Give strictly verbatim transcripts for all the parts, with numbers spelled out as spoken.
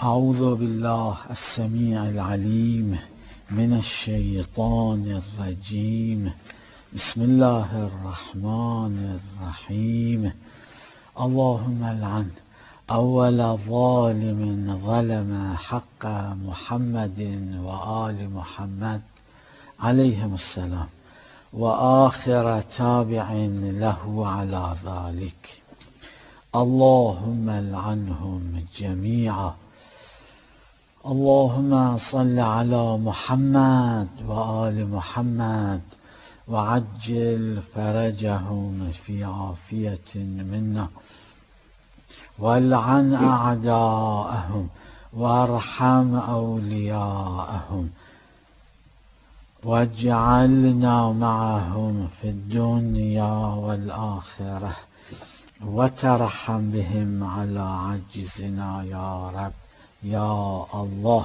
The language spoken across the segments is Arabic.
أعوذ بالله السميع العليم من الشيطان الرجيم. بسم الله الرحمن الرحيم. اللهم لعن أول ظالم ظلم حق محمد وآل محمد عليهم السلام، وآخر تابع له على ذلك. اللهم لعنهم جميعا. اللهم صل على محمد وآل محمد وعجل فرجهم في عافية منا، والعن أعداءهم وارحم أولياءهم، واجعلنا معهم في الدنيا والآخرة، وترحم بهم على عجزنا يا رب يا الله.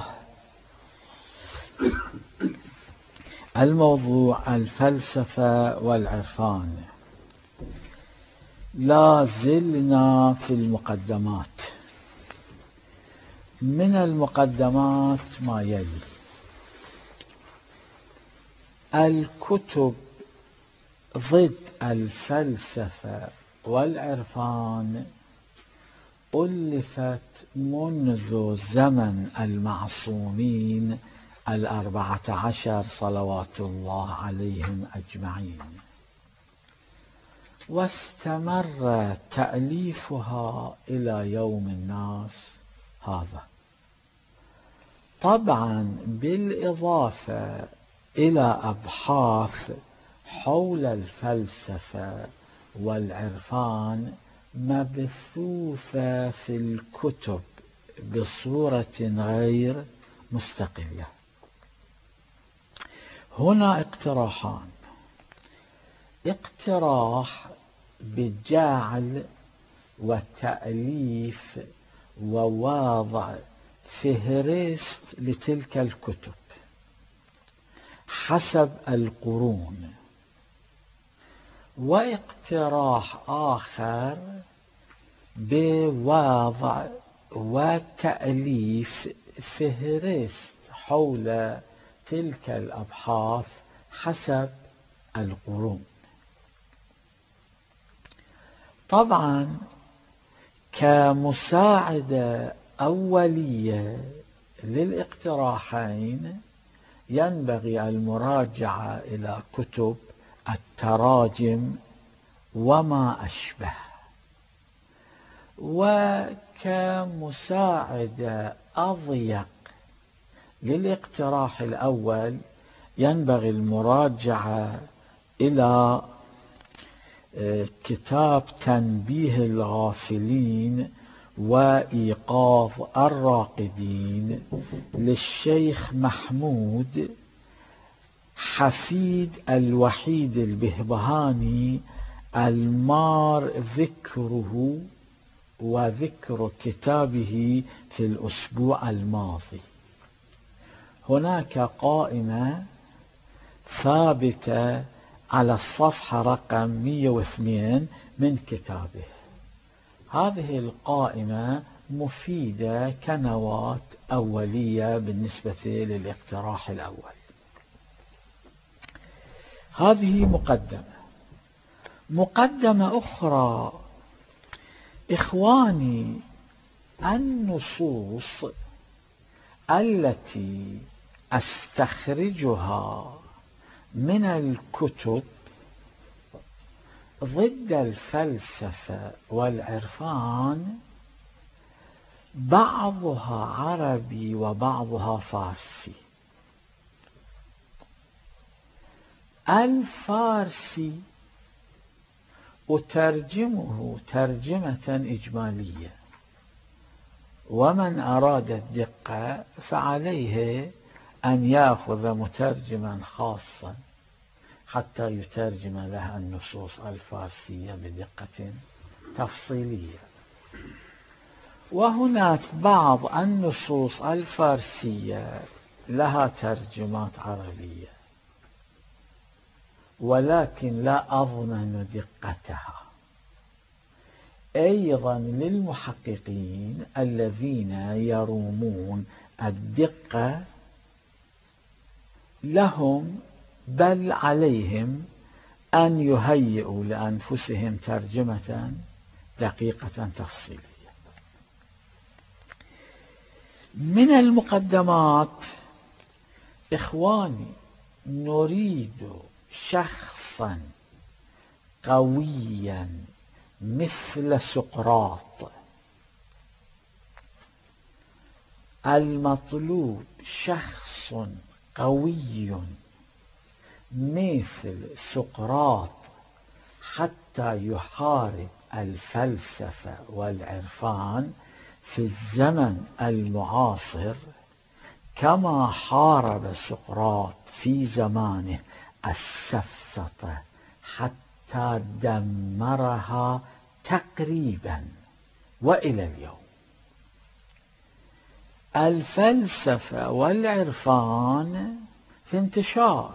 الموضوع الفلسفة والعرفان. لا زلنا في المقدمات. من المقدمات ما يلي: الكتب ضد الفلسفة والعرفان ألفت منذ زمن المعصومين الأربعة عشر صلوات الله عليهم أجمعين، واستمر تأليفها إلى يوم الناس هذا، طبعا بالإضافة إلى أبحاث حول الفلسفة والعرفان مبثوثة في الكتب بصورة غير مستقلة. هنا اقتراحان: اقتراح بجعل وتأليف ووضع فهرست لتلك الكتب حسب القرون، واقتراح آخر بوضع وتأليف فهرست حول تلك الأبحاث حسب القرون. طبعا كمساعدة أولية للاقتراحين ينبغي المراجعة إلى كتب التراجم وما أشبه، وكمساعدة أضيق للاقتراح الأول ينبغي المراجعة إلى كتاب تنبيه الغافلين وإيقاظ الراقدين للشيخ محمود حفيد الوحيد البهبهاني، المار ذكره وذكر كتابه في الأسبوع الماضي. هناك قائمة ثابتة على الصفحة رقم مئة واثنين من كتابه. هذه القائمة مفيدة كنوات أولية بالنسبة للاقتراح الأول. هذه مقدمة. مقدمة أخرى: إخواني، النصوص التي أستخرجها من الكتب ضد الفلسفة والعرفان بعضها عربي وبعضها فارسي. الفارسي أترجمه ترجمة إجمالية، ومن أراد الدقة فعليه أن يأخذ مترجما خاصا حتى يترجم لها النصوص الفارسية بدقة تفصيلية. وهناك بعض النصوص الفارسية لها ترجمات عربية، ولكن لا أضمن دقتها، أيضا للمحققين الذين يرومون الدقة لهم بل عليهم أن يهيئوا لأنفسهم ترجمة دقيقة تفصيلية. من المقدمات: إخواني، نريد شخصا قويا مثل سقراط. المطلوب شخص قوي مثل سقراط حتى يحارب الفلسفة والعرفان في الزمن المعاصر كما حارب سقراط في زمانه السفسطة حتى دمرها تقريبا وإلى اليوم. الفلسفة والعرفان في انتشار،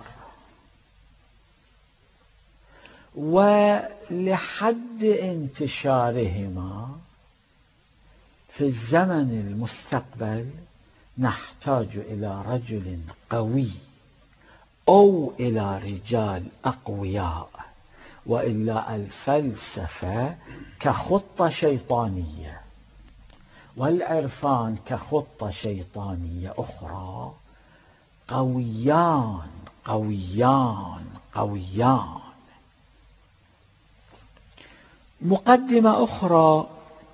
ولحد انتشارهما في الزمن المستقبل نحتاج إلى رجل قوي أو إلى رجال أقوياء، وإلا الفلسفة كخطة شيطانية والعرفان كخطة شيطانية أخرى قويان قويان قويان. مقدمة أخرى: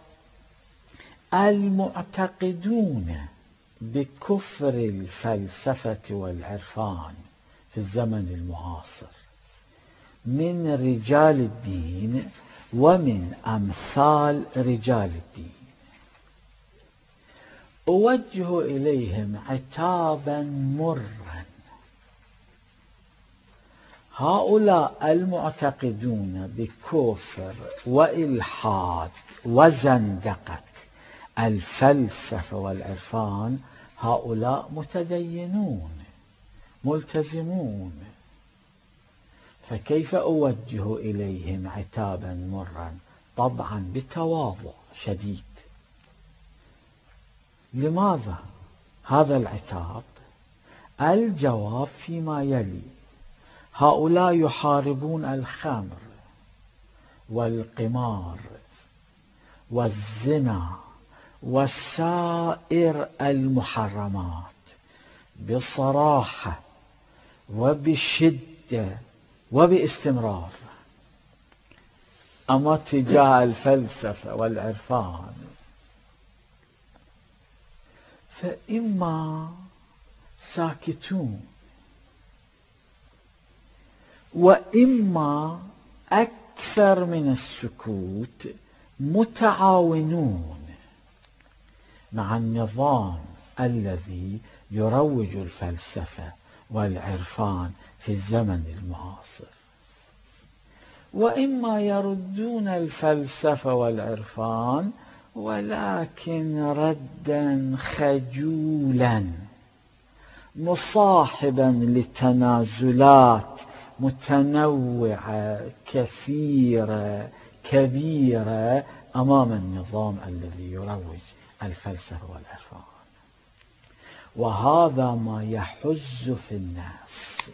المعتقدون بكفر الفلسفة والعرفان في الزمن المعاصر من رجال الدين ومن أمثال رجال الدين أوجه إليهم عتابا مرا. هؤلاء المعتقدون بكفر وإلحاد وزندقة الفلسفة والعرفان هؤلاء متدينون ملتزمون، فكيف أوجه إليهم عتابا مرا؟ طبعا بتواضع شديد. لماذا هذا العتاب؟ الجواب فيما يلي: هؤلاء يحاربون الخمر والقمار والزنا وسائر المحرمات بصراحة وبشدة وباستمرار. أما تجاه الفلسفة والعرفان فإما ساكتون وإما أكثر من السكوت متعاونون مع النظام الذي يروج الفلسفة والعرفان في الزمن المعاصر، وإما يردون الفلسفة والعرفان ولكن ردا خجولا مصاحبا لتنازلات متنوعة كثيرة كبيرة أمام النظام الذي يروج الفلسفة والعرفان. وهذا ما يحز في النفس.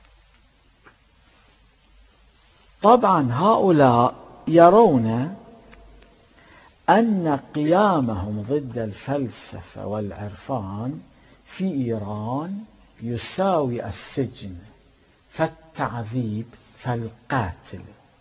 طبعا هؤلاء يرون أن قيامهم ضد الفلسفة والعرفان في إيران يساوي السجن فالتعذيب فالقاتل،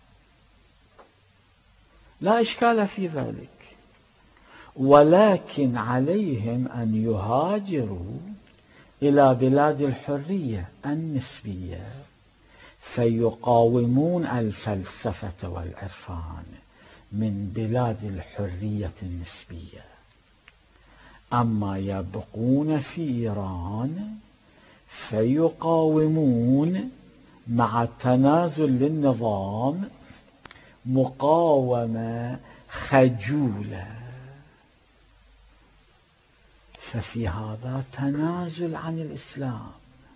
لا إشكال في ذلك، ولكن عليهم أن يهاجروا إلى بلاد الحرية النسبية فيقاومون الفلسفة والعرفان من بلاد الحرية النسبية. أما يبقون في إيران فيقاومون مع تنازل للنظام مقاومة خجولة، ففي هذا تنازل عن الإسلام،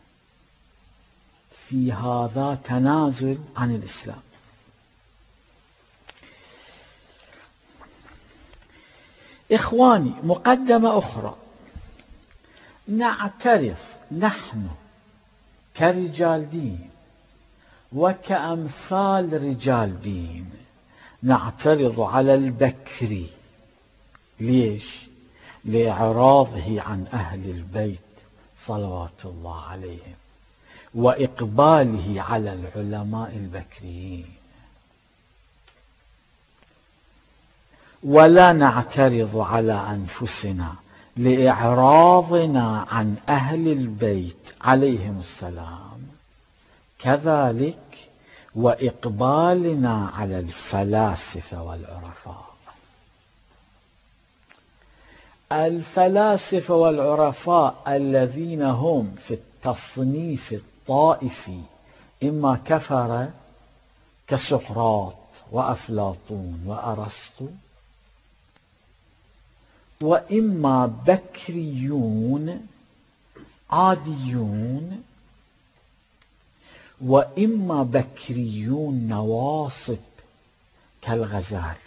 في هذا تنازل عن الإسلام. إخواني، مقدمة أخرى. نعترف نحن كرجال دين وكأمثال رجال دين نعترض على البكري. ليش؟ لإعراضه عن أهل البيت صلوات الله عليهم وإقباله على العلماء البكريين. ولا نعترض على أنفسنا لإعراضنا عن أهل البيت عليهم السلام، كذلك وإقبالنا على الفلاسفة والعرفاء. الفلاسفة والعرفاء الذين هم في التصنيف الطائفي إما كفرة كسقراط وأفلاطون وأرسطو، وإما بكريون عاديون، وإما بكريون نواصب كالغزالي.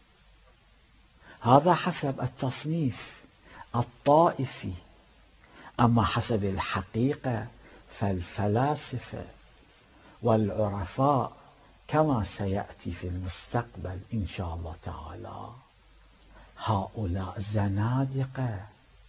هذا حسب التصنيف الطائفي. أما حسب الحقيقة فالفلاسفة والعرفاء كما سيأتي في المستقبل إن شاء الله تعالى هؤلاء زنادقة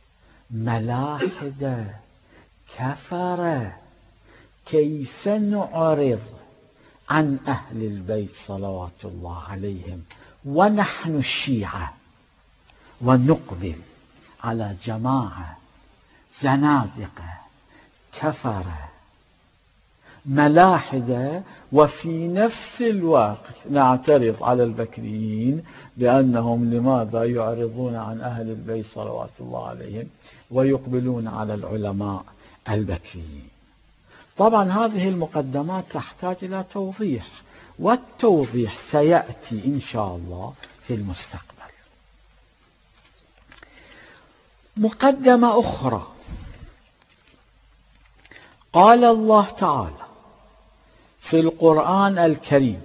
ملاحدة كفرة. كيف نعرض عن أهل البيت صلوات الله عليهم ونحن الشيعة ونقبل على جماعة زنادقة كفرة ملاحدة، وفي نفس الوقت نعترض على البكريين بأنهم لماذا يعرضون عن أهل البيت صلوات الله عليهم ويقبلون على العلماء البكريين؟ طبعا هذه المقدمات تحتاج إلى توضيح، والتوضيح سيأتي إن شاء الله في المستقبل. مقدمة أخرى. قال الله تعالى في القرآن الكريم: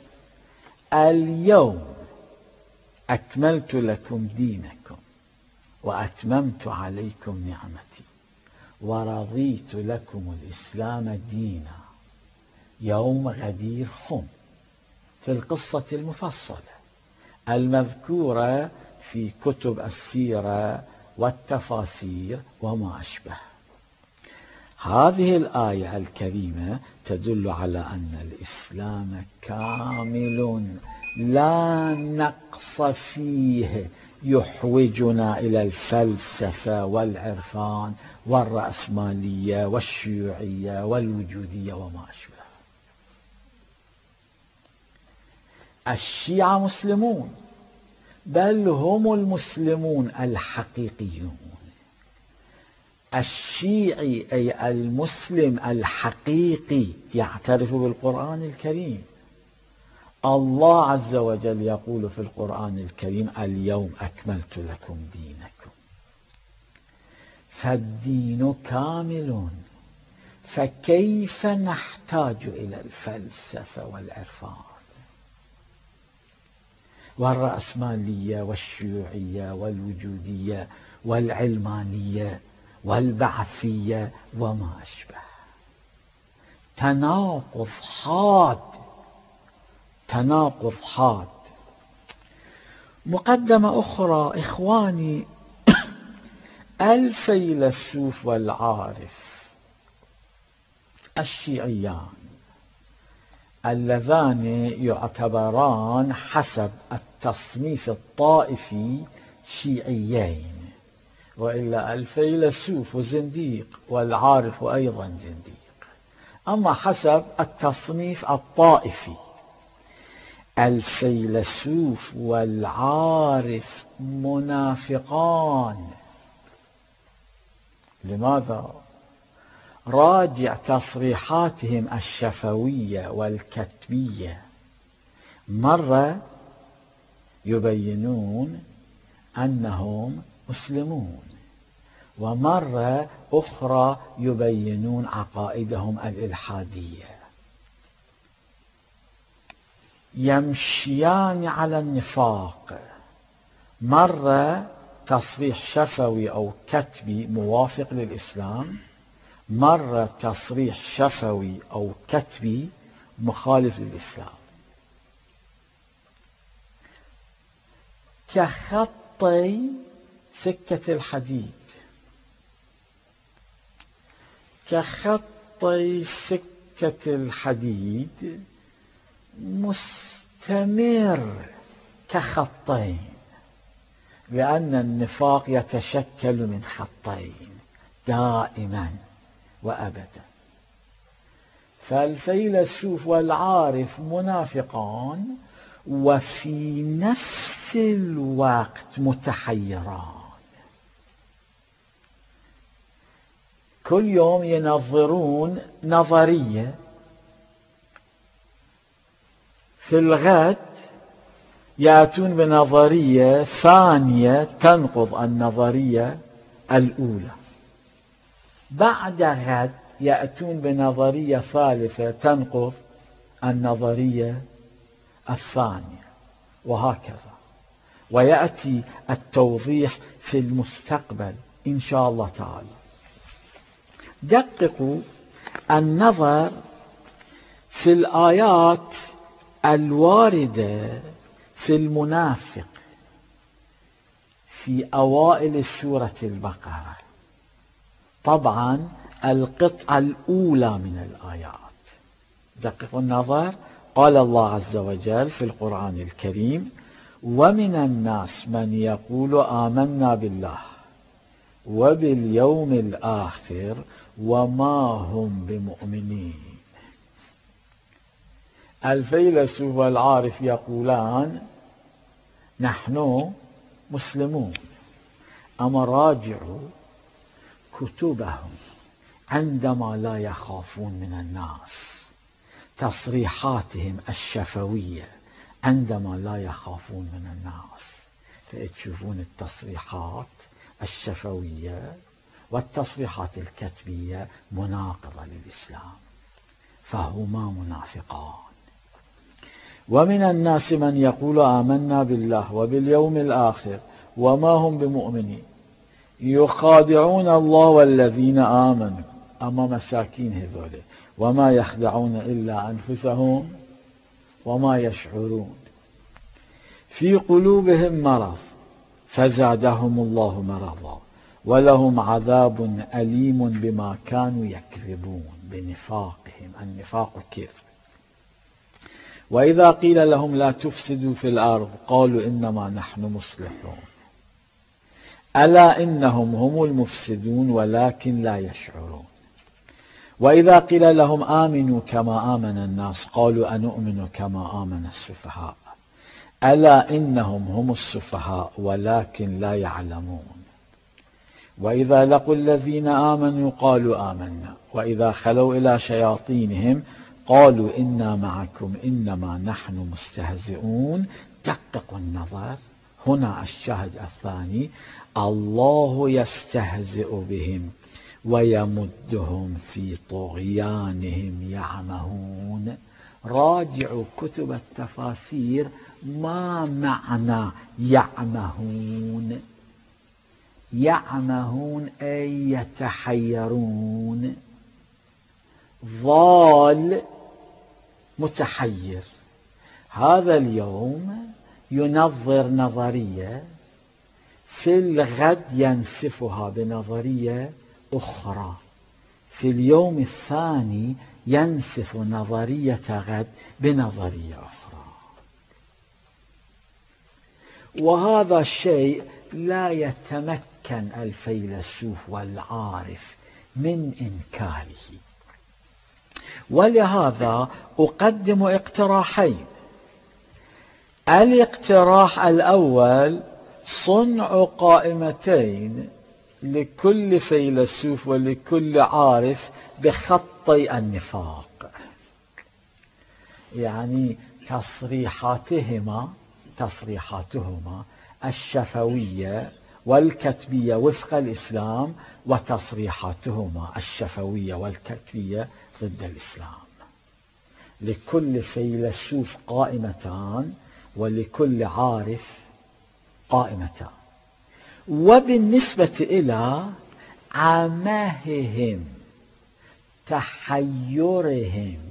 اليوم أكملت لكم دينكم وأتممت عليكم نعمتي ورضيت لكم الإسلام دينا. يوم غدير خم، في القصة المفصلة المذكورة في كتب السيرة والتفاسير وما أشبه. هذه الآية الكريمة تدل على أن الإسلام كامل لا نقص فيه يحوجنا إلى الفلسفة والعرفان والرأسمالية والشيوعية والوجودية وما أشبه. الشيعة مسلمون، بل هم المسلمون الحقيقيون. الشيعي أي المسلم الحقيقي يعترف بالقرآن الكريم. الله عز وجل يقول في القرآن الكريم: اليوم أكملت لكم دينكم. فالدين كامل، فكيف نحتاج إلى الفلسفة والعرفان والرأسمالية والشيوعية والوجودية والعلمانية والبعثية وما أشبه؟ تناقض حاد، تناقض حاد. مقدمة أخرى إخواني. الفيلسوف والعارف الشيعيان اللذان يعتبران حسب التصنيف الطائفي شيعيين، وإلا الفيلسوف زنديق والعارف أيضا زنديق. أما حسب التصنيف الطائفي الفيلسوف والعارف منافقان. لماذا؟ راجع تصريحاتهم الشفوية والكتبية، مرة يبينون أنهم مسلمون، ومرة أخرى يبينون عقائدهم الإلحادية. يمشيان على النفاق، مرة تصريح شفوي أو كتبي موافق للإسلام، مرة تصريح شفوي أو كتبي مخالف للإسلام. كخطي سكة الحديد، كخطي سكة الحديد مستمر كخطين، لأن النفاق يتشكل من خطين دائما وأبدا. فالفيلسوف والعارف منافقان وفي نفس الوقت متحيران، كل يوم ينظرون نظرية، في الغد يأتون بنظرية ثانية تنقض النظرية الأولى، بعد غد يأتون بنظرية ثالثة تنقض النظرية الثانية، وهكذا. ويأتي التوضيح في المستقبل إن شاء الله تعالى. دققوا النظر في الآيات الواردة في المنافق في أوائل سورة البقرة، طبعا القطعة الأولى من الآيات. دققوا النظر، قال الله عز وجل في القرآن الكريم: ومن الناس من يقول آمنا بالله وباليوم الآخر وما هم بمؤمنين. الفيلسوف والعارف يقولان نحن مسلمون، أما راجعوا كتبهم عندما لا يخافون من الناس، تصريحاتهم الشفوية عندما لا يخافون من الناس، فتشوفون التصريحات الشفوية والتصريحات الكتبية مناقضة للإسلام، فهما منافقان. ومن الناس من يقول آمنا بالله وباليوم الآخر وما هم بمؤمنين يخادعون الله والذين آمنوا، أما مساكين هذول، وما يخدعون إلا أنفسهم وما يشعرون. في قلوبهم مرض فزادهم الله مرضا ولهم عذاب أليم بما كانوا يكذبون، بنفاقهم، النفاق كذب. وإذا قيل لهم لا تفسدوا في الأرض قالوا إنما نحن مصلحون ألا إنهم هم المفسدون ولكن لا يشعرون. وإذا قيل لهم آمنوا كما آمن الناس قالوا أنؤمن كما آمن السفهاء ألا إنهم هم السفهاء ولكن لا يعلمون. وإذا لقوا الذين آمنوا قالوا آمنا وإذا خلوا إلى شياطينهم قالوا إنا معكم إنما نحن مستهزئون. دققوا النظر هنا، الشاهد الثاني: الله يستهزئ بهم ويمدهم في طغيانهم يعمهون. راجعوا كتب التفاسير، ما معنى يعمهون؟ يعمهون أي يتحيرون، ضال متحير. هذا اليوم ينظر نظرية، في الغد ينسفها بنظرية أخرى، في اليوم الثاني ينسف نظرية غد بنظرية أخرى. وهذا الشيء لا يتمكن الفيلسوف والعارف من إنكاره. ولهذا أقدم اقتراحين. الاقتراح الأول: صنع قائمتين لكل فيلسوف ولكل عارف بخطي النفاق، يعني تصريحاتهما تصريحاتهما الشفوية والكتبية وفق الإسلام، وتصريحاتهما الشفوية والكتبية ضد الإسلام. لكل فيلسوف قائمتان ولكل عارف قائمتان. وبالنسبة إلى عمههم، تحيرهم،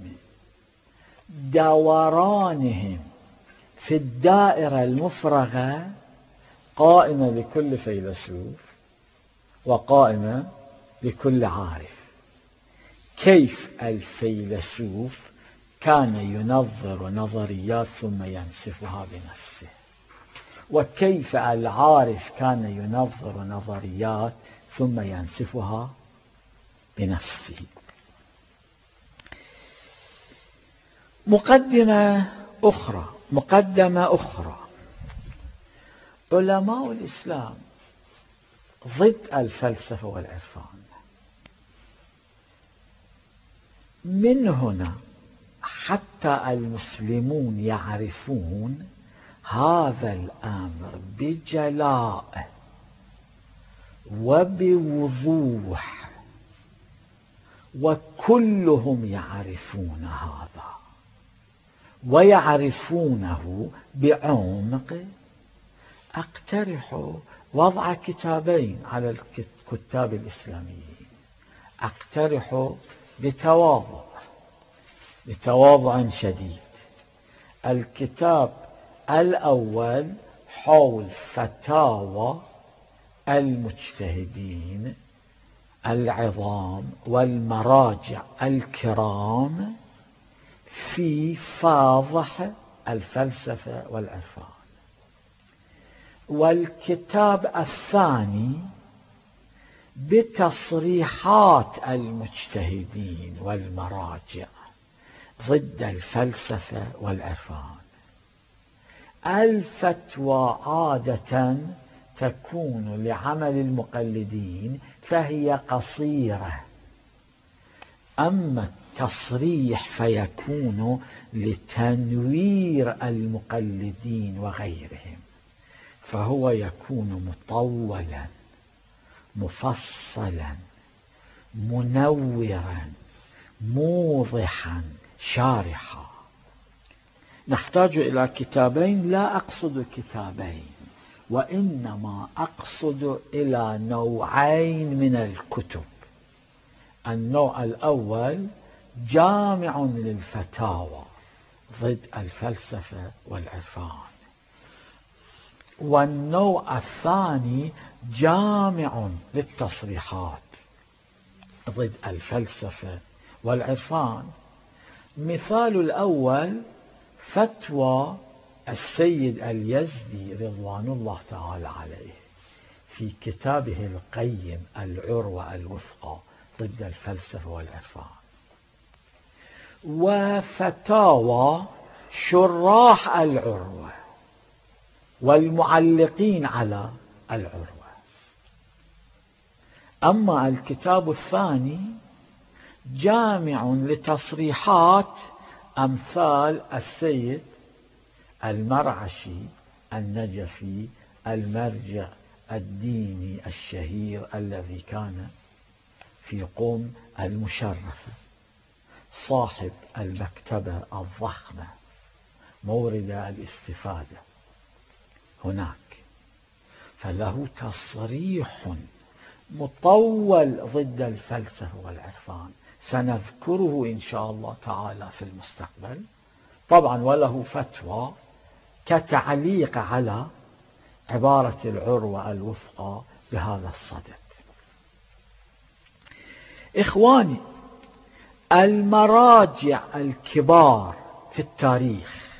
دورانهم في الدائرة المفرغة، قائمة لكل فيلسوف وقائمة لكل عارف. كيف الفيلسوف كان ينظر نظريات ثم ينسفها بنفسه، وكيف العارف كان ينظر نظريات ثم ينسفها بنفسه. مقدمة أخرى مقدمة أخرى علماء الإسلام ضد الفلسفة والعرفان. من هنا حتى المسلمون يعرفون هذا الأمر بجلاء وبوضوح، وكلهم يعرفون هذا ويعرفونه بعمق. أقترح وضع كتابين على الكتاب الإسلاميين، أقترح بتواضع بتواضع شديد. الكتاب الأول حول فتاوى المجتهدين العظام والمراجع الكرام في فاضح الفلسفة والعرفان. والكتاب الثاني بتصريحات المجتهدين والمراجع ضد الفلسفة والعرفان. الفتوى عادة تكون لعمل المقلدين فهي قصيرة، أما التصريح فيكون لتنوير المقلدين وغيرهم، فهو يكون مطولا مفصلا منورا موضحا شارحا. نحتاج إلى كتابين، لا أقصد كتابين، وإنما أقصد إلى نوعين من الكتب. النوع الأول جامع للفتاوى ضد الفلسفة والعرفان، والنوع الثاني جامع للتصريحات ضد الفلسفة والعرفان. مثال الأول فتوى السيد اليزدي رضوان الله تعالى عليه في كتابه القيم العروة الوثقى ضد الفلسفة والعرفان، وفتاوى شراح العروة والمعلقين على العروة. أما الكتاب الثاني جامع لتصريحات أمثال السيد المرعشي النجفي المرجع الديني الشهير الذي كان في قم المشرفة، صاحب المكتبة الضخمة مورد الاستفادة هناك، فله تصريح مطول ضد الفلسفة والعرفان سنذكره إن شاء الله تعالى في المستقبل طبعا، وله فتوى كتعليق على عبارة العروة الوثقى بهذا الصدد. إخواني، المراجع الكبار في التاريخ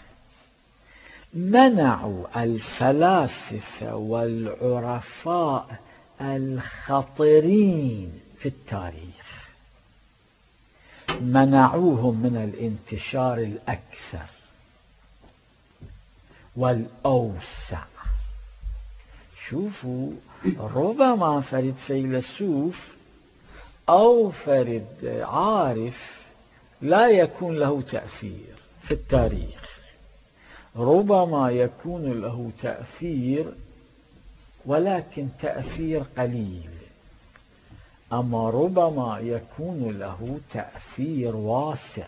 منعوا الفلاسفة والعرفاء الخطرين في التاريخ، منعوهم من الانتشار الأكثر والأوسع. شوفوا، ربما فرد فيلسوف أو فرد عارف لا يكون له تأثير في التاريخ، ربما يكون له تأثير ولكن تأثير قليل، أما ربما يكون له تأثير واسع.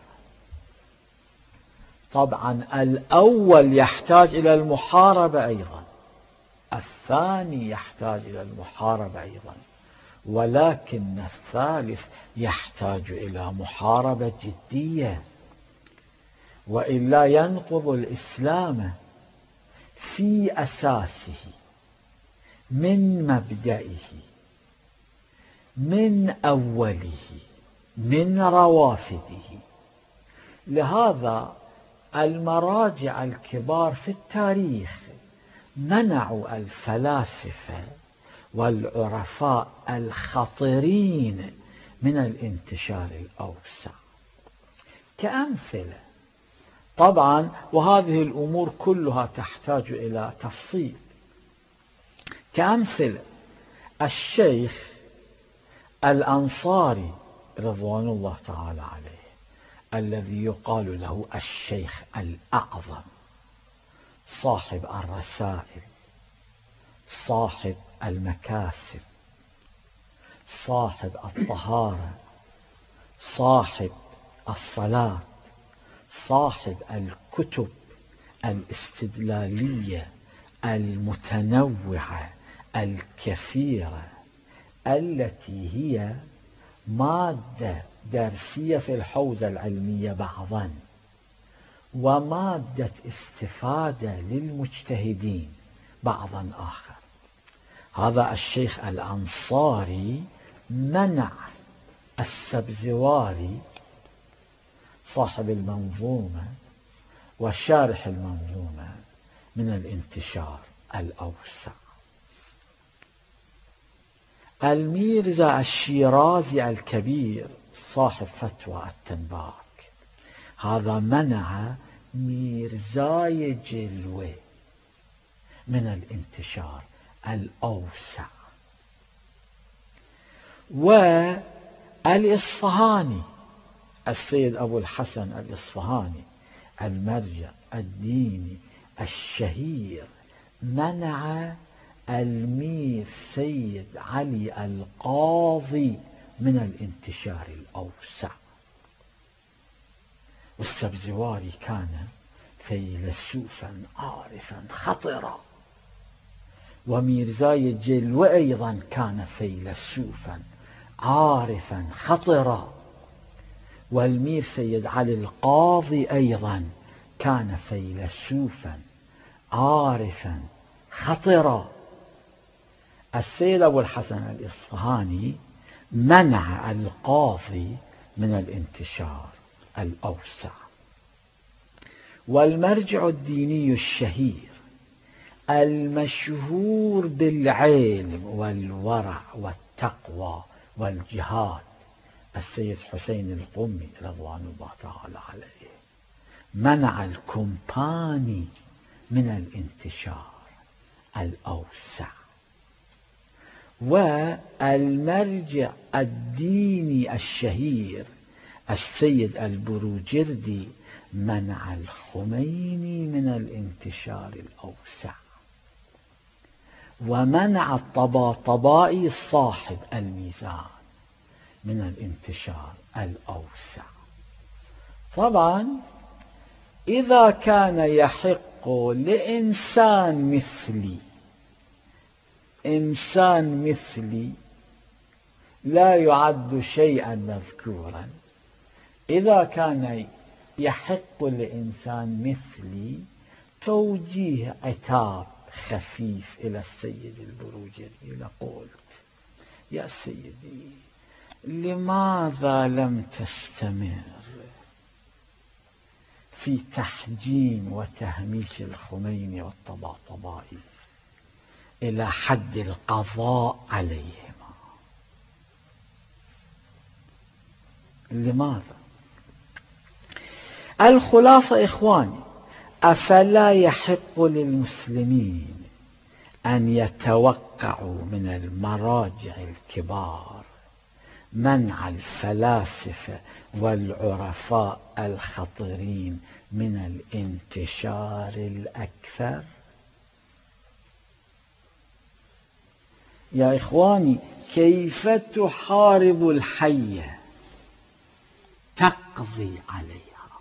طبعا الأول يحتاج إلى المحاربة أيضا، الثاني يحتاج إلى المحاربة أيضا، ولكن الثالث يحتاج إلى محاربة جدية، وإلا ينقض الإسلام في أساسه من مبدئه من أوله من روافده. لهذا المراجع الكبار في التاريخ منعوا الفلاسفة والعرفاء الخطيرين من الانتشار الأوسع كأمثلة. طبعا وهذه الأمور كلها تحتاج إلى تفصيل. كأمثلة الشيخ الأنصاري رضوان الله تعالى عليه، الذي يقال له الشيخ الأعظم، صاحب الرسائل، صاحب المكاسب، صاحب الطهارة، صاحب الصلاة، صاحب الكتب الاستدلالية المتنوعة الكثيرة التي هي مادة درسية في الحوزة العلمية بعضا، ومادة استفادة للمجتهدين بعضا آخر. هذا الشيخ الأنصاري منع السبزواري صاحب المنظومة وشارح المنظومة من الانتشار الأوسع. الميرزا الشيرازي الكبير صاحب فتوى التنباك، هذا منع ميرزاي جلوة من الانتشار الأوسع. والإصفهاني السيد أبو الحسن الإصفهاني المرجع الديني الشهير منع المير سيد علي القاضي من الانتشار الأوسع. والسبزواري كان فيلسوفا عارفا خطرا، وميرزاي جلوة أيضا كان فيلسوفا عارفا خطرا، والمير سيد علي القاضي أيضا كان فيلسوفا عارفا خطرا. السيد أبو الحسن الإصفهاني منع القاضي من الانتشار الأوسع. والمرجع الديني الشهير المشهور بالعلم والورع والتقوى والجهاد السيد حسين القمي رضوان الله تعالى عليه منع الكومباني من الانتشار الأوسع. والمرجع الديني الشهير السيد البروجردي منع الخميني من الانتشار الأوسع، ومنع الطباطبائي صاحب الميزان من الانتشار الأوسع. طبعا إذا كان يحق لإنسان مثلي، إنسان مثلي لا يعد شيئا مذكورا، إذا كان يحق لإنسان مثلي توجيه عتاب خفيف إلى السيد البروجردي لقلت: يا سيدي، لماذا لم تستمر في تحجيم وتهميش الخميني والطباطبائي إلى حد القضاء عليهما؟ لماذا؟ الخلاصة إخواني، أفلا يحق للمسلمين أن يتوقعوا من المراجع الكبار منع الفلاسفة والعرفاء الخطيرين من الانتشار الأكثر؟ يا إخواني، كيف تحارب الحية؟ تقضي عليها،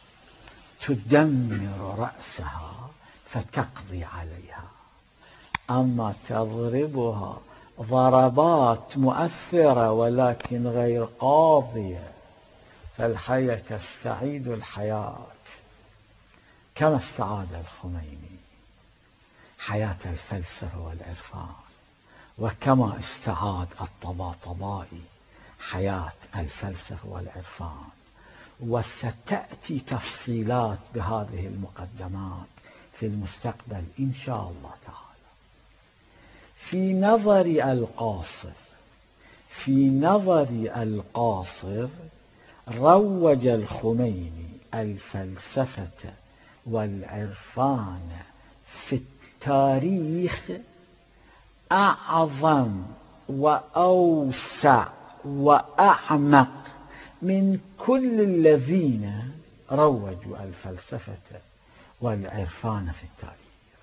تدمر رأسها فتقضي عليها. أما تضربها ضربات مؤثرة ولكن غير قاضية، فالحية تستعيد الحياة كما استعاد الخميني حياة الفلسفة والعرفان، وكما استعاد الطباطبائي حياة الفلسفة والعرفان. وستأتي تفصيلات بهذه المقدمات في المستقبل إن شاء الله تعالى. في نظر القاصر في نظر القاصر روج الخميني الفلسفة والعرفان في التاريخ أعظم وأوسع وأعمق من كل الذين روجوا الفلسفة والعرفان في التاريخ.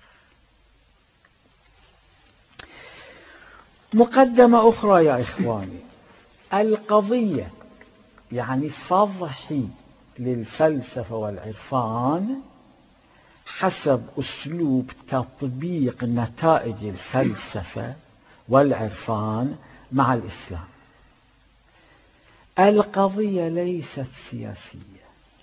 مقدمة أخرى يا إخواني، القضية يعني فضحي للفلسفة والعرفان حسب أسلوب تطبيق نتائج الفلسفة والعرفان مع الإسلام. القضية ليست سياسية،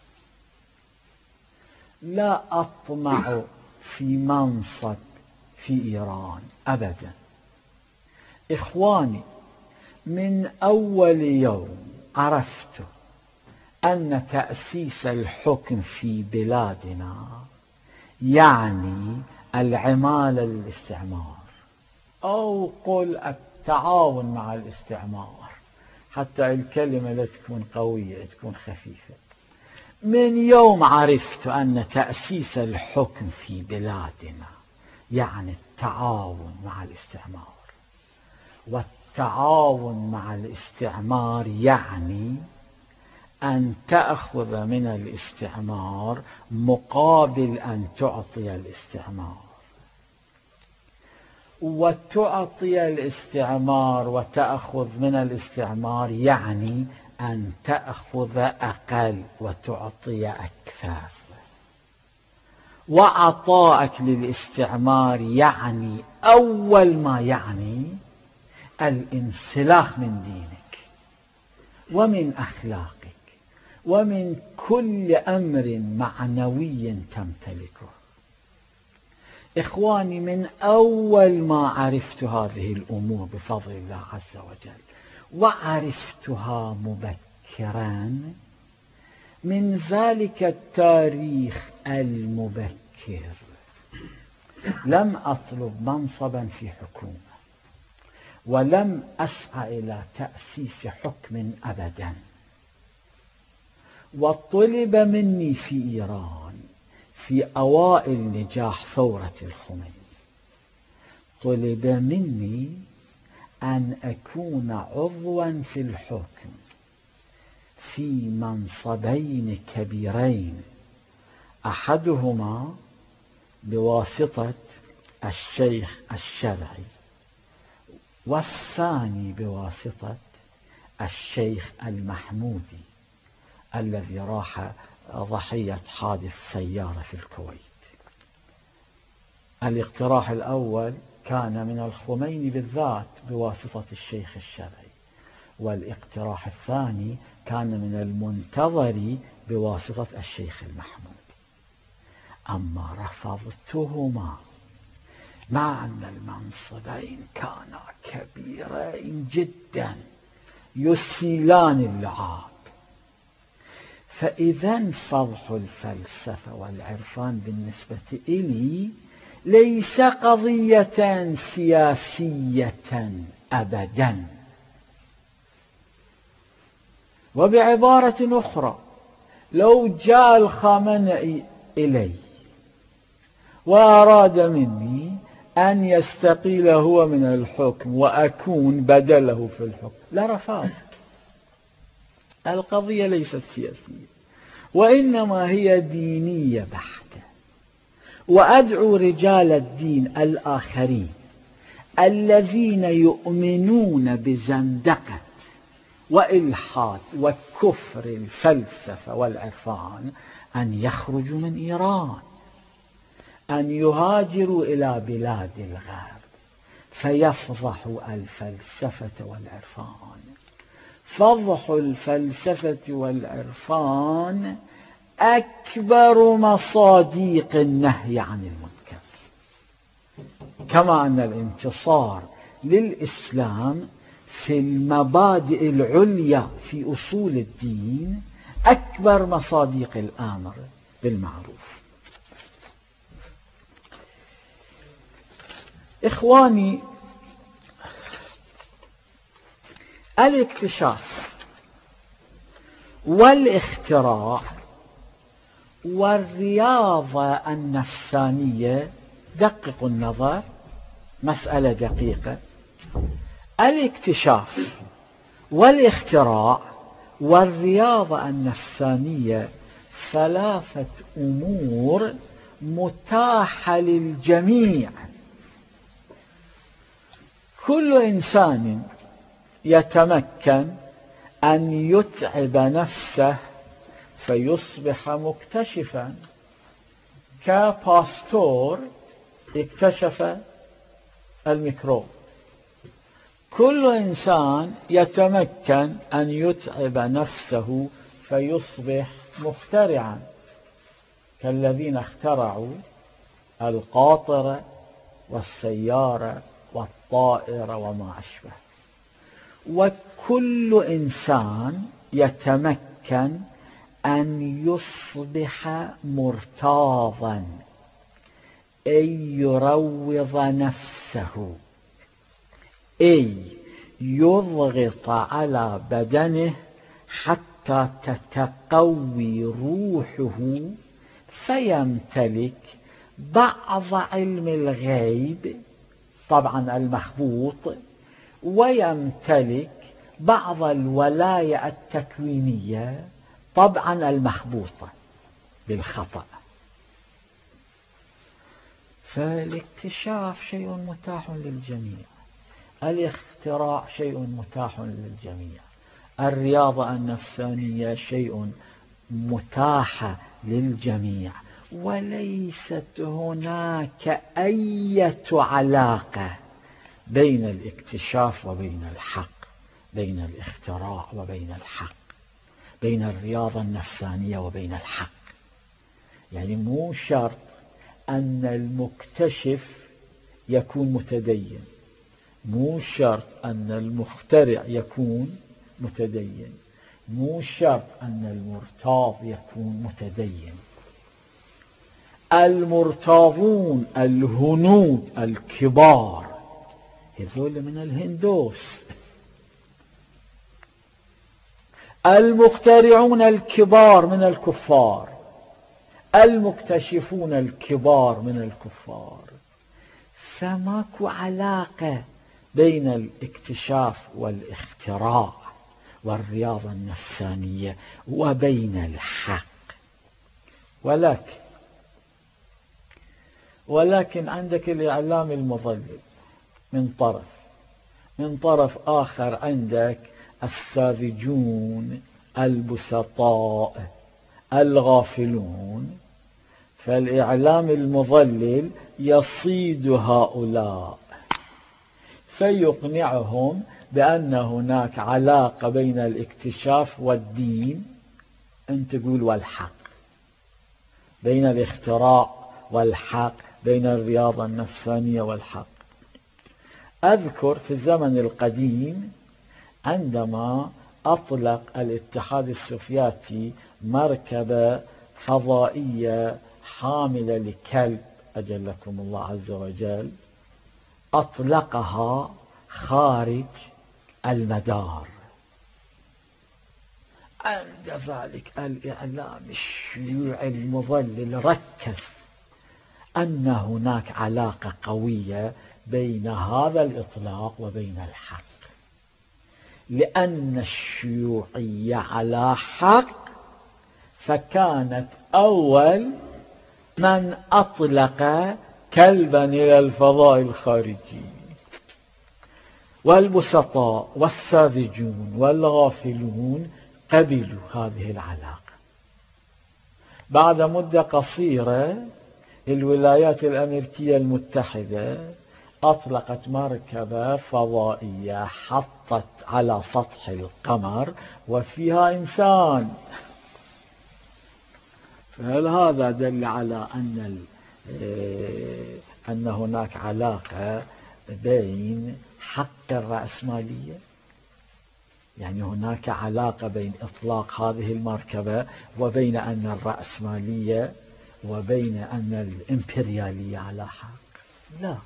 لا أطمع في منصب في إيران أبدا. إخواني، من أول يوم عرفت أن تأسيس الحكم في بلادنا يعني العمالة للاستعمار، أو قل التعاون مع الاستعمار، حتى الكلمة لا تكون قوية، تكون خفيفة. من يوم عرفت أن تأسيس الحكم في بلادنا يعني التعاون مع الاستعمار، والتعاون مع الاستعمار يعني أن تأخذ من الاستعمار مقابل أن تعطي الاستعمار، وتعطي الاستعمار وتأخذ من الاستعمار يعني أن تأخذ أقل وتعطي أكثر. وعطاءك للاستعمار يعني أول ما يعني الانسلاخ من دينك ومن أخلاقك ومن كل أمر معنوي تمتلكه. إخواني، من أول ما عرفت هذه الأمور بفضل الله عز وجل، وعرفتها مبكرا من ذلك التاريخ المبكر، لم أطلب منصبا في حكومة، ولم أسعى إلى تأسيس حكم أبدا. وطلب مني في إيران في أوائل نجاح ثورة الخميني، طلب مني أن أكون عضوا في الحكم في منصبين كبيرين، أحدهما بواسطة الشيخ الشرعي، والثاني بواسطة الشيخ المحمودي الذي راح ضحية حادث سيارة في الكويت. الاقتراح الأول كان من الخميني بالذات بواسطة الشيخ الشرعي، والاقتراح الثاني كان من المنتظر بواسطة الشيخ المحمودي. أما رفضتهما مع أن المنصبين كانا كبيرين جدا يسيلان اللعاب. فإذا فضح الفلسفة والعرفان بالنسبة إلي ليس قضية سياسية أبدا. وبعبارة أخرى، لو جاء الخامنئي إلي وأراد مني أن يستقيل هو من الحكم وأكون بدله في الحكم لرفضت. القضية ليست سياسية، وإنما هي دينية بحتة. وأدعو رجال الدين الآخرين الذين يؤمنون بزندقة وإلحاد وكفر الفلسفة والعرفان أن يخرجوا من إيران، أن يهاجروا إلى بلاد الغرب، فيفضح الفلسفة والعرفان. فضح الفلسفة والعرفان أكبر مصاديق النهي عن المنكر، كما أن الانتصار للإسلام في المبادئ العليا في أصول الدين أكبر مصاديق الآمر بالمعروف. إخواني، الاكتشاف والاختراع والرياضة النفسانية، دققوا النظر، مسألة دقيقة. الاكتشاف والاختراع والرياضة النفسانية ثلاثة أمور متاحة للجميع. كل إنسان يتمكن أن يتعب نفسه فيصبح مكتشفا، كباستور اكتشف الميكروب. كل إنسان يتمكن أن يتعب نفسه فيصبح مخترعا، كالذين اخترعوا القاطرة والسيارة والطائرة وما أشبه. وكل إنسان يتمكن أن يصبح مرتاضا، أي يروض نفسه، أي يضغط على بدنه حتى تتقوي روحه فيمتلك بعض علم الغيب، طبعا المخبوط، ويمتلك بعض الولاية التكوينية، طبعا المخبوطة بالخطأ. فالاكتشاف شيء متاح للجميع، الاختراع شيء متاح للجميع، الرياضة النفسانية شيء متاح للجميع، وليست هناك أي علاقة بين الاكتشاف وبين الحق، بين الاختراع وبين الحق، بين الرياضة النفسانية وبين الحق. يعني مو شرط أن المكتشف يكون متدين، مو شرط أن المخترع يكون متدين، مو شرط أن المرتاض يكون متدين. المرتاضون الهنود الكبار هذول من الهندوس، المخترعون الكبار من الكفار، المكتشفون الكبار من الكفار. فماكو علاقة بين الاكتشاف والاختراع والرياضة النفسانية وبين الحق. ولكن ولكن عندك الإعلام المضلل من طرف، من طرف آخر عندك الساذجون البسطاء الغافلون. فالإعلام المضلل يصيد هؤلاء فيقنعهم بأن هناك علاقة بين الاكتشاف والدين، أنت تقول والحق، بين الاختراع والحق، بين الرياضة النفسانية والحق. أذكر في الزمن القديم عندما أطلق الاتحاد السوفياتي مركبة فضائية حاملة لكلب أجلكم الله عز وجل، أطلقها خارج المدار. عند ذلك الإعلام الشيوعي المضلل ركز أن هناك علاقة قوية بين هذا الإطلاق وبين الحق، لأن الشيوعية على حق، فكانت أول من أطلق كلبا إلى الفضاء الخارجي. والبسطاء والساذجون والغافلون قبلوا هذه العلاقة. بعد مدة قصيرة الولايات الأمريكية المتحدة أطلقت مركبة فضائية حطت على سطح القمر وفيها إنسان. فهل هذا دل على أن أن هناك علاقة بين حق الرأسمالية؟ يعني هناك علاقة بين إطلاق هذه المركبة وبين أن الرأسمالية وبين أن الإمبريالية على حق؟ لا.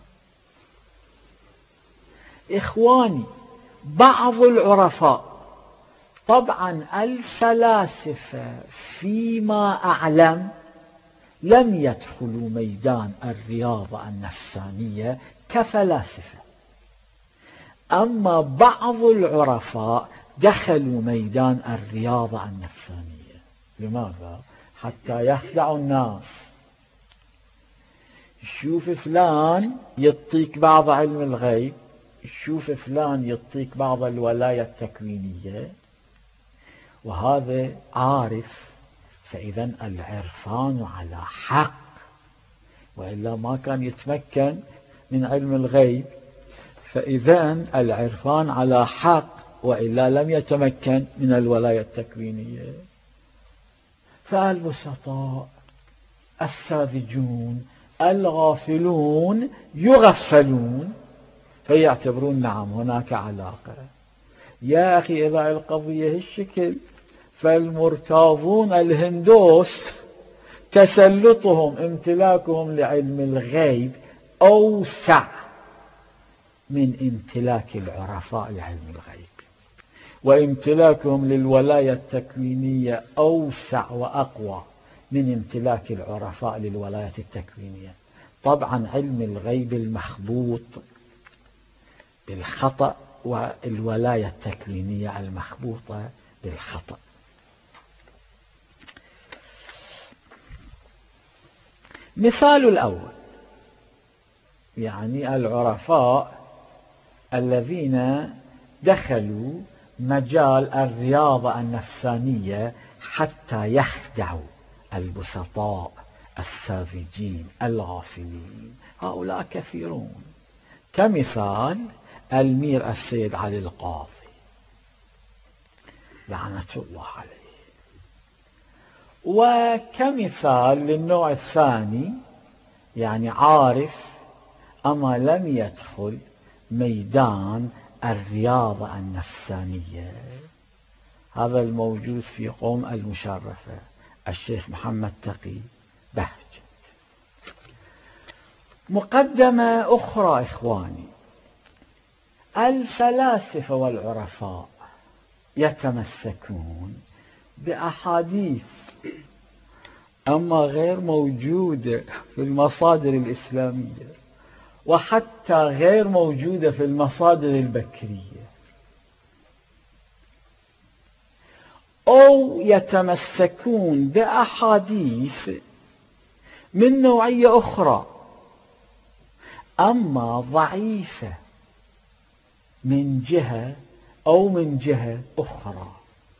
إخواني، بعض العرفاء، طبعا الفلاسفة فيما أعلم لم يدخلوا ميدان الرياضة النفسانية كفلاسفة، أما بعض العرفاء دخلوا ميدان الرياضة النفسانية. لماذا؟ حتى يخدعوا الناس. شوف فلان يعطيك بعض علم الغيب، شوف فلان يعطيك بعض الولاية التكوينية، وهذا عارف، فإذا العرفان على حق، وإلا ما كان يتمكن من علم الغيب. فإذا العرفان على حق، وإلا لم يتمكن من الولاية التكوينية. فالبسطاء الساذجون الغافلون يغفلون فيعتبرون نعم هناك علاقة. يا أخي، إذا القضية هالشكل، فالمرتاضون الهندوس تسلطهم، امتلاكهم لعلم الغيب أوسع من امتلاك العرفاء لعلم الغيب، وامتلاكهم للولاية التكوينية أوسع وأقوى من امتلاك العرفاء للولاية التكوينية. طبعا علم الغيب المخبوط بالخطأ، والولاية التكوينية المخبوطة بالخطأ. مثال الأول، يعني العرفاء الذين دخلوا مجال الرياضة النفسانية حتى يخدعوا البسطاء الساذجين الغافلين، هؤلاء كثيرون. كمثال المير السيد علي القاضي لعنة الله عليه. وكمثال للنوع الثاني، يعني عارف أما لم يدخل ميدان الرياضة النفسانية، هذا الموجود في قوم المشرفة الشيخ محمد تقي بهجت. مقدمة أخرى إخواني، الفلاسفة والعرفاء يتمسكون بأحاديث أما غير موجودة في المصادر الإسلامية، وحتى غير موجودة في المصادر البكرية، أو يتمسكون بأحاديث من نوعية أخرى أما ضعيفة من جهة أو من جهة أخرى،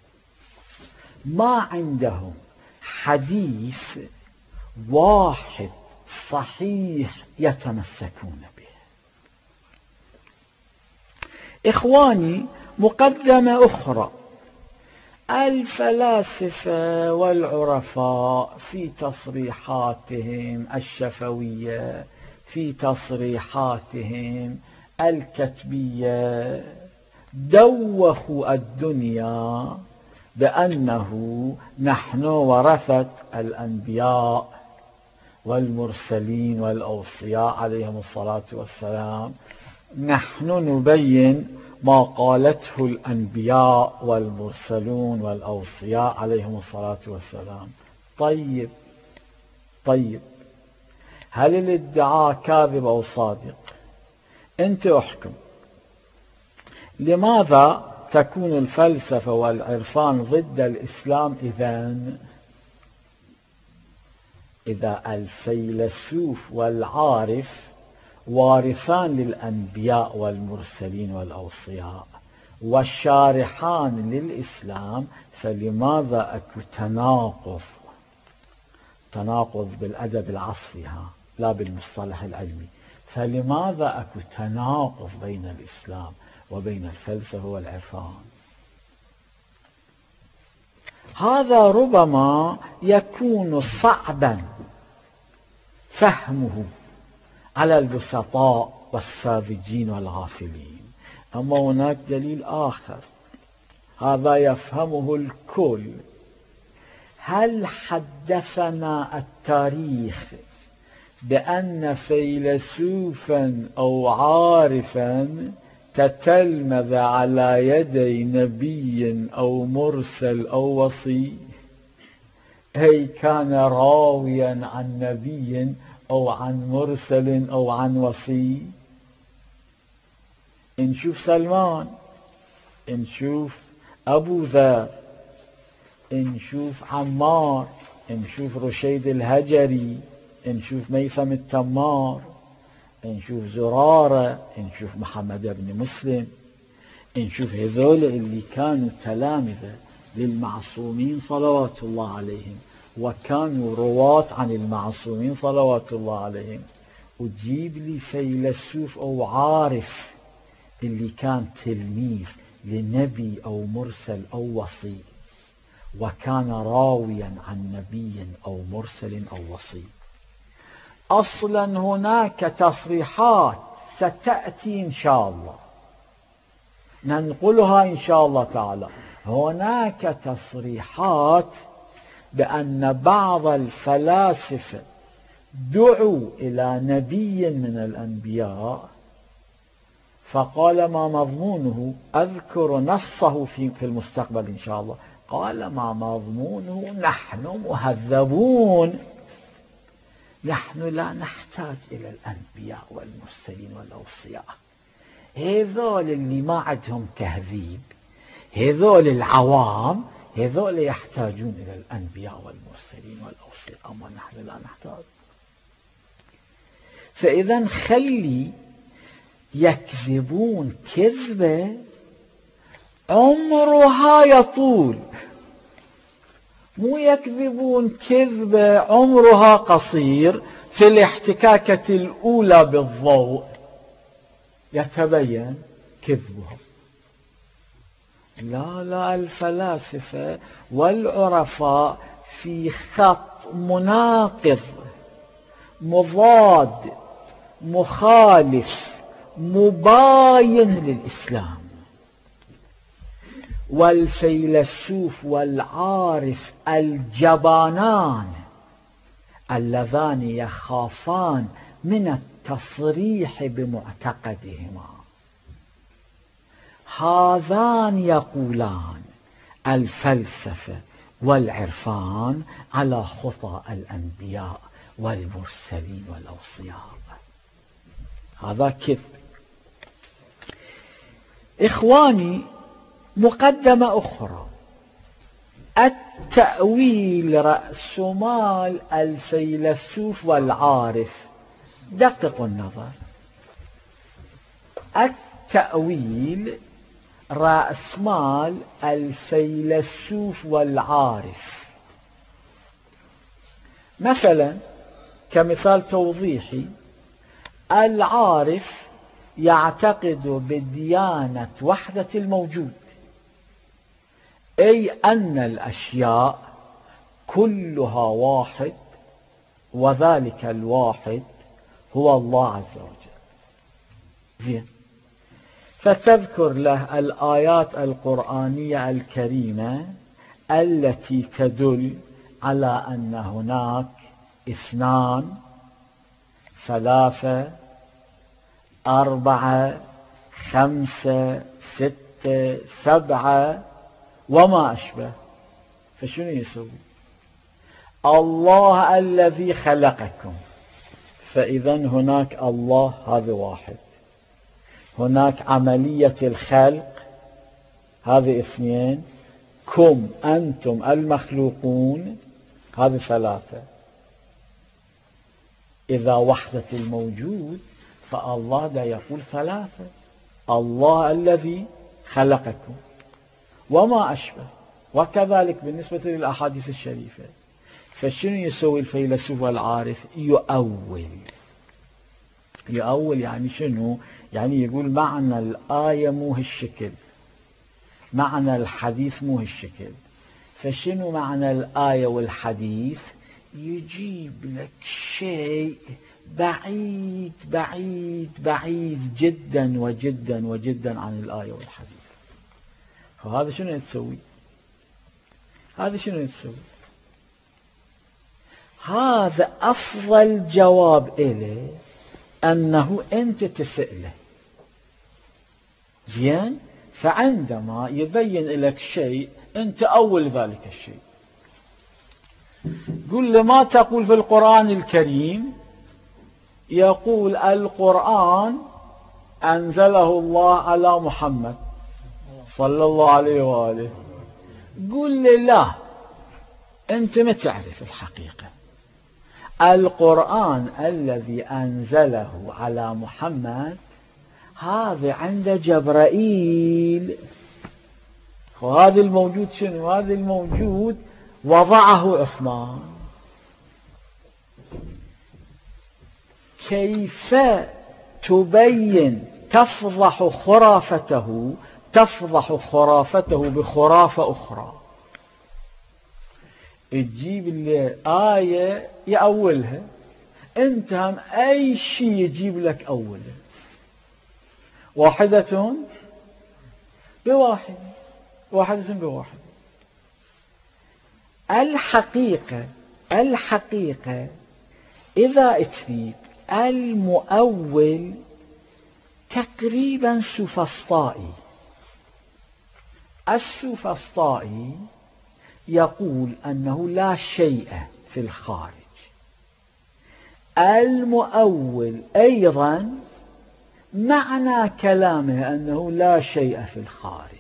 ما عندهم حديث واحد صحيح يتمسكون به. إخواني، مقدمة أخرى، الفلاسفة والعرفاء في تصريحاتهم الشفوية، في تصريحاتهم الكتبية، دوخوا الدنيا بأنه نحن ورثة الأنبياء والمرسلين والأوصياء عليهم الصلاة والسلام، نحن نبين ما قالته الأنبياء والمرسلون والأوصياء عليهم الصلاة والسلام. طيب طيب هل الادعاء كاذب أو صادق؟ أنت احكم. لماذا تكون الفلسفة والعرفان ضد الإسلام إذن؟ إذا الفيلسوف والعارف وارثان للأنبياء والمرسلين والأوصياء والشارحان للإسلام، فلماذا أكو تناقض؟ تناقض بالأدب العصري، ها لا بالمصطلح العلمي. فلماذا أكو تناقض بين الإسلام وبين الفلسفة والعرفان؟ هذا ربما يكون صعبا فهمه على البسطاء والساذجين والغافلين، أما هناك دليل آخر هذا يفهمه الكل. هل حدثنا التاريخ بأن فيلسوفا أو عارفا تتلمذ على يدي نبي أو مرسل أو وصي، أي كان راويا عن نبي أو عن مرسل أو عن وصي؟ نشوف سلمان، نشوف أبو ذر، نشوف عمار، نشوف رشيد الهجري، نشوف ميثم التمار، نشوف زرارة، نشوف محمد بن مسلم، نشوف هذول اللي كانوا تلامذة للمعصومين صلوات الله عليهم وكانوا رواة عن المعصومين صلوات الله عليهم، وتجيب لي فيلسوف أو عارف اللي كان تلميذ لنبي أو مرسل أو وصي وكان راويا عن نبي أو مرسل أو وصي. أصلا هناك تصريحات ستأتي إن شاء الله ننقلها إن شاء الله تعالى، هناك تصريحات بأن بعض الفلاسفة دعوا إلى نبي من الأنبياء فقال ما مضمونه، أذكر نصه في المستقبل إن شاء الله، قال ما مضمونه نحن مهذبون، نحن لا نحتاج إلى الأنبياء والمرسلين والأوصياء، هذول اللي ما عندهم تهذيب، هذول العوام، هذول يحتاجون إلى الأنبياء والمرسلين والأوصياء، أما نحن لا نحتاج. فإذا خلي يكذبون كذبة عمرها يطول، مو يكذبون كذبة عمرها قصير في الاحتكاكة الأولى بالضوء يتبين كذبهم. لا لا، الفلاسفة والعرفاء في خط مناقض مضاد مخالف مباين للإسلام، والفيلسوف والعارف الجبانان اللذان يخافان من التصريح بمعتقدهما هذان يقولان الفلسفة والعرفان على خطى الأنبياء والمرسلين والأوصياء. هذا كذب. إخواني، مقدمة أخرى، التأويل رأس مال الفيلسوف والعارف. دققوا النظر، التأويل رأس مال الفيلسوف والعارف. مثلا كمثال توضيحي، العارف يعتقد بديانة وحدة الموجود، أي أن الأشياء كلها واحد وذلك الواحد هو الله عز وجل. زين، فتذكر له الآيات القرآنية الكريمة التي تدل على أن هناك اثنان ثلاثة أربعة خمسة ستة سبعة وما أشبه. فشنو يسوي؟ الله الذي خلقكم، فإذا هناك الله هذا واحد، هناك عملية الخلق هذه اثنين، كم أنتم المخلوقون هذه ثلاثة. إذا وحدة الموجود فالله لا يقول ثلاثة، الله الذي خلقكم وما أشبه، وكذلك بالنسبة للأحاديث الشريفة. فشنو يسوي الفيلسوف والعارف؟ يؤول، يؤول يعني شنو؟ يعني يقول معنى الآية مو هالشكل، معنى الحديث مو هالشكل. فشنو معنى الآية والحديث؟ يجيب لك شيء بعيد بعيد بعيد جدا وجدا وجدا عن الآية والحديث. فهذا شنو تسوي؟ هذا شنو تسوي؟ هذا أفضل جواب إليه أنه أنت تسأله. زين؟ فعندما يبين لك شيء أنت أول ذلك الشيء. قل له ما تقول في القرآن الكريم؟ يقول القرآن أنزله الله على محمد صلى الله عليه وآله. قل له لا، أنت ما تعرف الحقيقة. القرآن الذي أنزله على محمد هذا عند جبرائيل، وهذا الموجود شنو؟ هذا الموجود وضعه عثمان. كيف تبين تفضح خرافته تفضح خرافته بخرافة أخرى؟ تجيب لي آية يأولها، أنت هم أي شيء يجيب لك أوله، واحدة بواحد واحدة بواحد. الحقيقة الحقيقة إذا تريد المؤول تقريبا سوفسطائي. السوفسطائي يقول أنه لا شيء في الخارج. المؤول أيضا معنى كلامه أنه لا شيء في الخارج.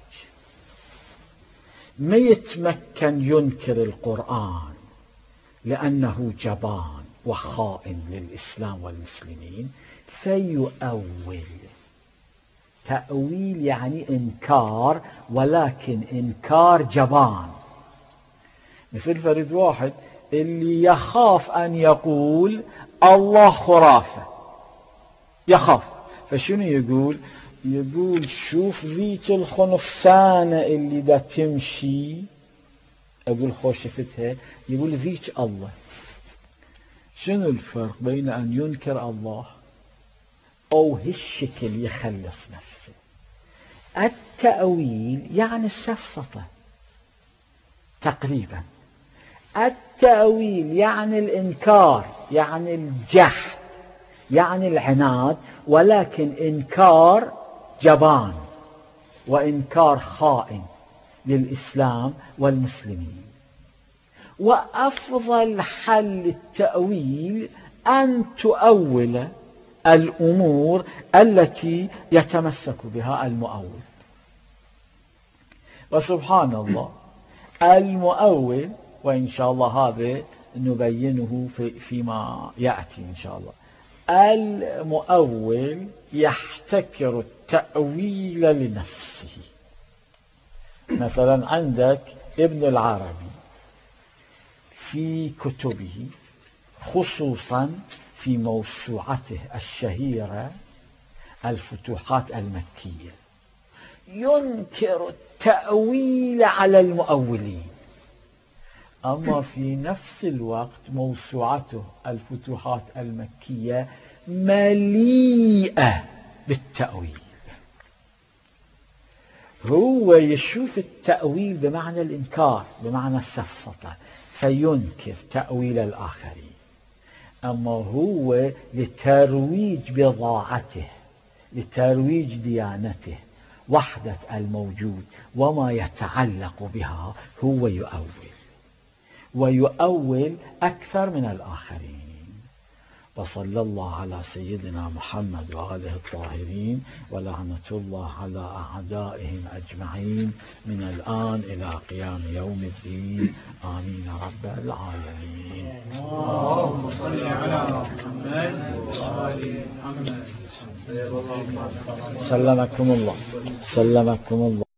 ما يتمكن ينكر القرآن لأنه جبان وخائن للإسلام والمسلمين، فيؤول. تأويل يعني إنكار، ولكن إنكار جبان. مثل فرد واحد اللي يخاف أن يقول الله خرافة، يخاف، فشنو يقول؟ يقول شوف ذيك الخنفسانة اللي دا تمشي، أقول خوش شفتها، يقول ذيك الله. شنو الفرق بين أن ينكر الله أو هالشكل يخلص نفسه؟ التأويل يعني السفسطة تقريبا. التأويل يعني الإنكار، يعني الجحد، يعني العناد، ولكن إنكار جبان وإنكار خائن للإسلام والمسلمين. وأفضل حل التأويل أن تؤول الأمور التي يتمسك بها المؤول. وسبحان الله المؤول، وإن شاء الله هذا نبينه في فيما يأتي إن شاء الله، المؤول يحتكر التأويل لنفسه. مثلا عندك ابن العربي في كتبه، خصوصا في موسوعته الشهيرة الفتوحات المكية، ينكر التأويل على المؤولين. أما في نفس الوقت موسوعته الفتوحات المكية مليئة بالتأويل. هو يشوف التأويل بمعنى الإنكار، بمعنى السفسطة، فينكر تأويل الآخرين. أما هو لترويج بضاعته، لترويج ديانته، وحدة الموجود وما يتعلق بها، هو يؤول، ويؤول أكثر من الآخرين. وصلى الله على سيدنا محمد وآله الطاهرين، ولعنة الله على أعدائهم أجمعين من الآن إلى قيام يوم الدين. آمين رب العالمين. اللهم صل على محمد وآل محمد. سلمكم الله، سلمكم الله.